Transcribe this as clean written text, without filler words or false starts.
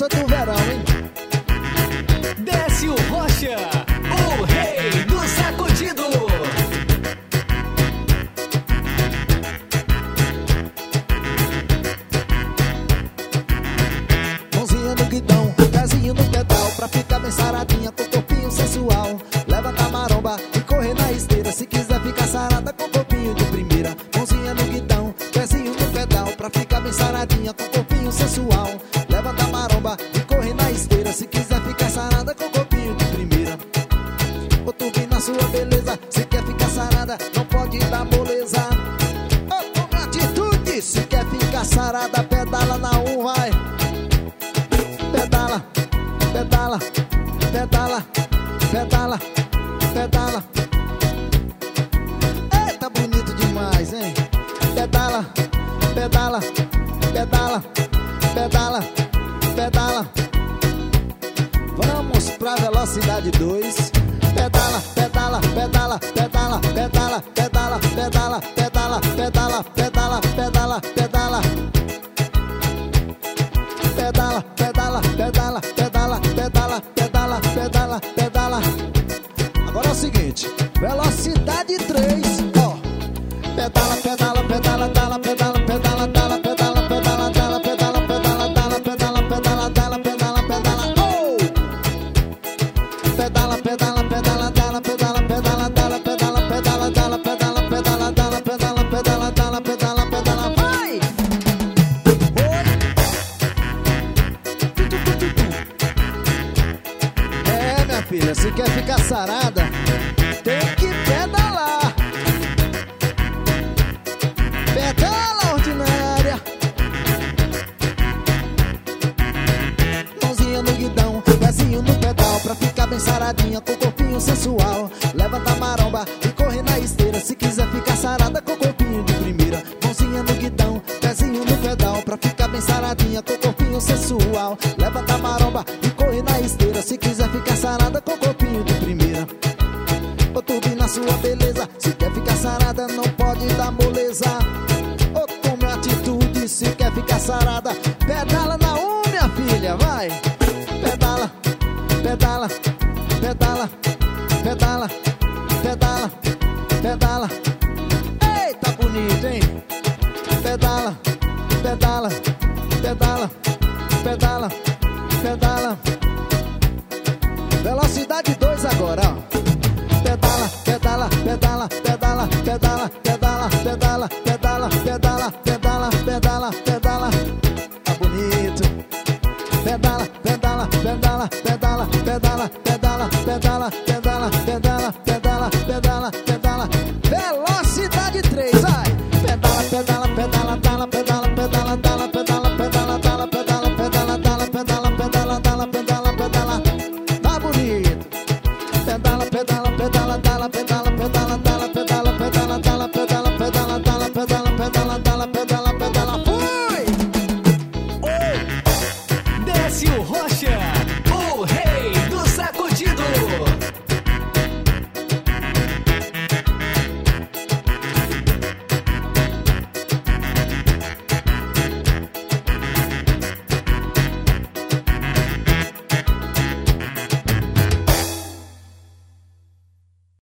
força do verão, hein? Décio Rocha, o rei do sacudido. Mãozinha no guidão, pezinho no pedal, pra ficar bem saradinha com corpinho sensual. Levanta a maromba e corre na esteira, se quiser ficar sarada com corpinho de primeira. Mãozinha no guidão, pezinho no pedal, pra ficar bem saradinha com corpinho sensual. Levanta a maromba e corre na esteira, se quiser ficar sarada com corpinho de primeira. Ô tubi na sua beleza, se quer ficar sarada, não pode dar moleza. Ô, tome atitude, se quer ficar sarada, pedala na vai. Pedala, pedala, pedala, pedala, pedala. Eita, bonito demais, hein? Pedala, pedala, pedala, pedala, pedala. Vamos pra velocidade 2. Pedala, pedala, pedala, pedala, pedala, pedala, pedala, pedala, pedala, pedala, pedala, pedala. Pedala, pedala, pedala, pedala, pedala, pedala, pedala, pedala. Agora é o seguinte, velocidade 3, ó. Pedala, pedala, pedala, pedala, pedala, pedala, pedala, pedala, pedala, pedala, pedala, pedala, pedala, pedala, pedala, pedala, pedala, oh! Pedala, pedala, pedala, pedala, pedala, pedala, pedala, pedala, pedala, pedala, pedala, pedala, pedala, pedala, pedala, pedala, pedala, vai! É, minha filha, se quer ficar sarada, tem que pedalar. Pedala, ordinária. Mãozinha no guidão, pezinho no pedal, pra ficar bem saradinha com corpinho sensual. Levanta a maromba e corre na esteira, se quiser ficar sarada com corpinho de primeira. Mãozinha no guidão, pezinho no pedal, pra ficar bem saradinha com corpinho sensual. Levanta a maromba e corre na esteira, se quiser ficar sarada com corpinho de primeira. Ô tubi na sua beleza, se quer ficar sarada não pode dar moleza. Ô tome atitude, se quer ficar sarada, pedala na minha filha, vai. Pedala, pedala, pedala, pedala, pedala, pedala. Eita, bonito, hein? Pedala, pedala, pedala, pedala, pedala. Velocidade 2 agora, ó. Pedala, pedala, pedala, pedala, pedala, pedala, pedala, pedala, pedala, pedala, pedala, pedala. Tá bonito. Pedala, pedala, pedala, pedala, pedala, pedala, pedala, pedala, pedala, pedala, pedala, pedala. Velocidade 3, vai. Pedala, pedala,